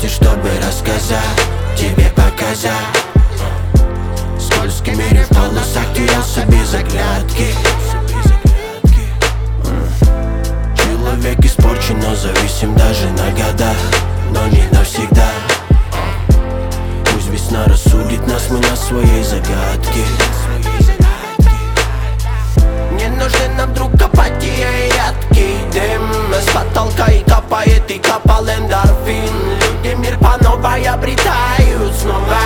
месте, чтобы рассказать, тебе показать. Скользкий мире в полосах терялся без оглядки. Человек испорчен, но зависим даже на года, но не навсегда. Пусть весна рассудит нас, мы на своей загадке. Не нужен нам друг апатия и ядкий дым. С потолка и капает, и капал эндорфин. Люди мир по новой обретают снова.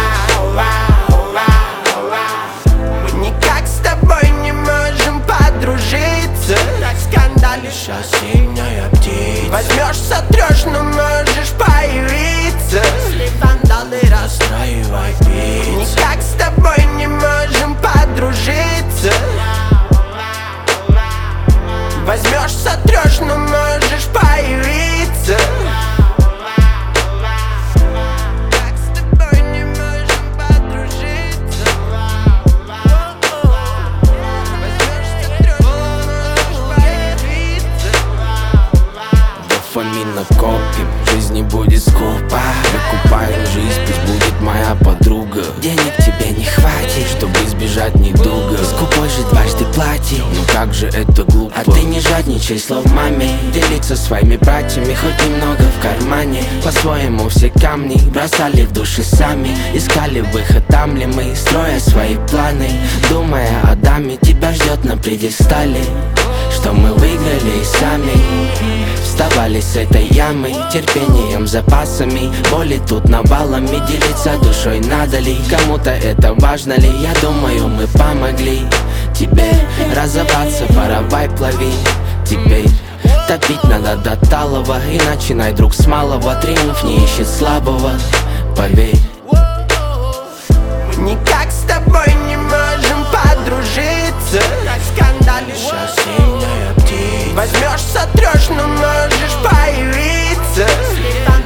Мы никак с тобой не можем подружиться. Так скандалишь, осенняя птица. Возьмешь, сотрешь, но можешь появиться. Если вандалы расстраивай пицца. Никак с тобой не можем подружиться. Возьмешь, сотрешь, но можешь появиться. Как с тобой не можем подружиться. Возьмешь, сотрешь, но можешь появиться. Дофамин накопим, жизнь не будет скупа. Выкупаем жизнь, пусть будет моя подруга. Денег тебе не хватит, чтобы избежать недуга. Скупой же дважды плати, ну как же это глупо. А ты не жадничай, слов маме. Делиться своими братьями, хоть немного в кармане. По-своему все камни бросали в души сами. Искали выход, там ли мы, строя свои планы. Думая о даме, тебя ждет на пьедестале. Что мы выиграли и сами вставали с этой ямы. Терпением, запасами, боли тут навалами. Делиться душой надо ли, кому-то это важно ли? Я думаю, мы помогли тебе разобраться, воровай, плави. Теперь топить надо до талого, и начинай, друг, с малого. Триумф не ищет слабого, поверь. Мы никак с тобой не можем подружиться. Так скандалишь, осенняя птица. Возьмешь, сотрешь, но можешь появиться.